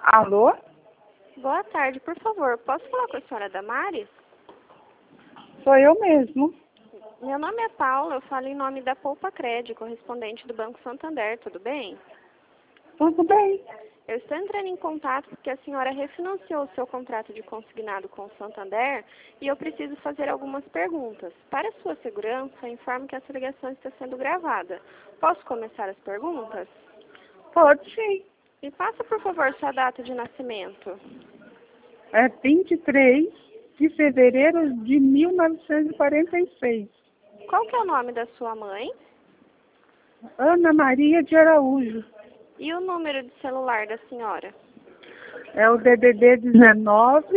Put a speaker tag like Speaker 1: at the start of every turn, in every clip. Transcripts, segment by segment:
Speaker 1: Alô?
Speaker 2: Boa tarde, por favor, posso falar com a senhora Damares?
Speaker 1: Sou eu mesmo.
Speaker 2: Meu nome é Paula, eu falo em nome da Poupa Cred, correspondente do Banco Santander, tudo bem?
Speaker 1: Tudo bem.
Speaker 2: Eu estou entrando em contato porque a senhora refinanciou o seu contrato de consignado com o Santander e eu preciso fazer algumas perguntas. Para sua segurança, informo que essa ligação está sendo gravada. Posso começar as perguntas?
Speaker 1: Pode sim.
Speaker 2: Me passa, por favor, sua data de nascimento.
Speaker 1: É 23 de fevereiro de 1946.
Speaker 2: Qual que é o nome da sua mãe?
Speaker 1: Ana Maria de Araújo.
Speaker 2: E o número de celular da senhora?
Speaker 1: É o DDD 19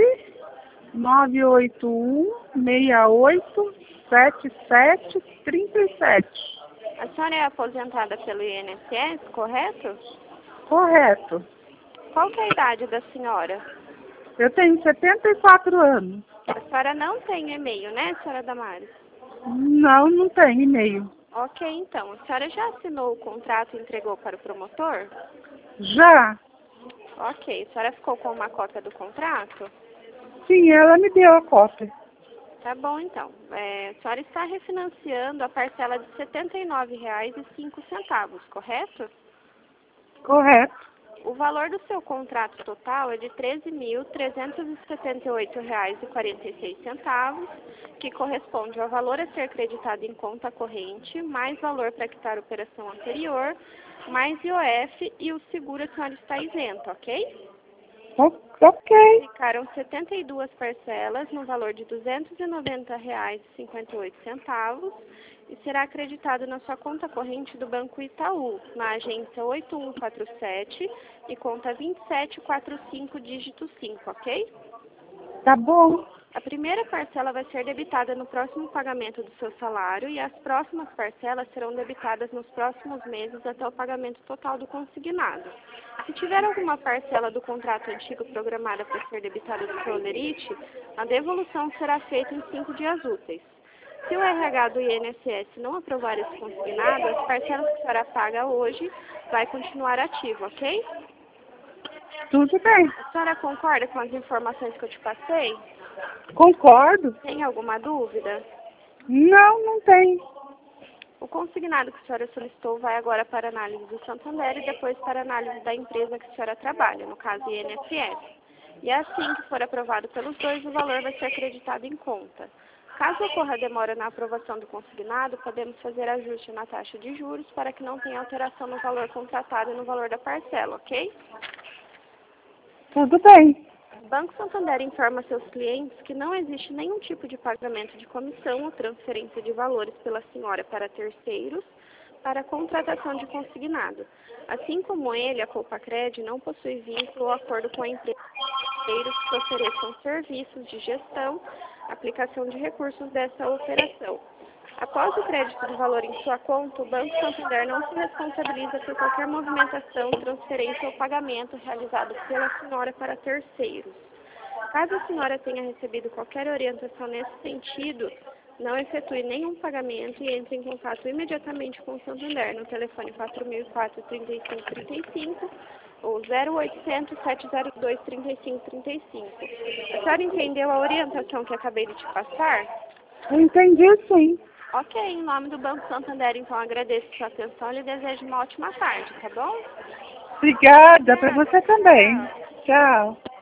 Speaker 1: 981 68 77 37.
Speaker 2: A senhora é aposentada pelo INSS, correto?
Speaker 1: Correto.
Speaker 2: Qual que é a idade da senhora?
Speaker 1: Eu tenho 74 anos.
Speaker 2: A senhora não tem e-mail, né, senhora Damares?
Speaker 1: Não tem e-mail.
Speaker 2: Ok, então. A senhora já assinou o contrato e entregou para o promotor?
Speaker 1: Já?
Speaker 2: Ok. A senhora ficou com uma cópia do contrato?
Speaker 1: Sim, ela me deu a cópia.
Speaker 2: Tá bom, então. A senhora está refinanciando a parcela de R$ 79,05, correto?
Speaker 1: Correto.
Speaker 2: O valor do seu contrato total é de R$ 13.378,46, que corresponde ao valor a ser creditado em conta corrente, mais valor para quitar a operação anterior, mais IOF e o seguro a senhora está isenta, ok?
Speaker 1: Ok.
Speaker 2: Ficaram 72 parcelas no valor de R$ 290,58 e será acreditado na sua conta corrente do Banco Itaú, na agência 8147 e conta 2745, dígito 5, ok?
Speaker 1: Tá bom.
Speaker 2: A primeira parcela vai ser debitada no próximo pagamento do seu salário e as próximas parcelas serão debitadas nos próximos meses até o pagamento total do consignado. Se tiver alguma parcela do contrato antigo programada para ser debitada do seu holerite, a devolução será feita em 5 dias úteis. Se o RH do INSS não aprovar esse consignado, as parcelas que a senhora paga hoje vai continuar ativo, ok?
Speaker 1: Tudo bem.
Speaker 2: A senhora concorda com as informações que eu te passei?
Speaker 1: Concordo.
Speaker 2: Tem alguma dúvida?
Speaker 1: Não tem.
Speaker 2: O consignado que a senhora solicitou vai agora para análise do Santander e depois para análise da empresa que a senhora trabalha, no caso INSS. E assim que for aprovado pelos dois, o valor vai ser acreditado em conta. Caso ocorra demora na aprovação do consignado, podemos fazer ajuste na taxa de juros para que não tenha alteração no valor contratado e no valor da parcela, ok?
Speaker 1: Tudo bem.
Speaker 2: O Banco Santander informa a seus clientes que não existe nenhum tipo de pagamento de comissão ou transferência de valores pela senhora para terceiros para a contratação de consignado. Assim como ele, a Poupa Cred não possui vínculo ou acordo com a empresa que ofereçam serviços de gestão, aplicação de recursos dessa operação. Após o crédito do valor em sua conta, o Banco Santander não se responsabiliza por qualquer movimentação, transferência ou pagamento realizado pela senhora para terceiros. Caso a senhora tenha recebido qualquer orientação nesse sentido, não efetue nenhum pagamento e entre em contato imediatamente com o Santander no telefone 4004-3535 ou 0800 702 3535. A senhora entendeu a orientação que acabei de te passar?
Speaker 1: Eu entendi sim.
Speaker 2: Ok, em nome do Banco Santander, então agradeço a sua atenção e lhe desejo uma ótima tarde, tá bom?
Speaker 1: Obrigada para você também. Tchau.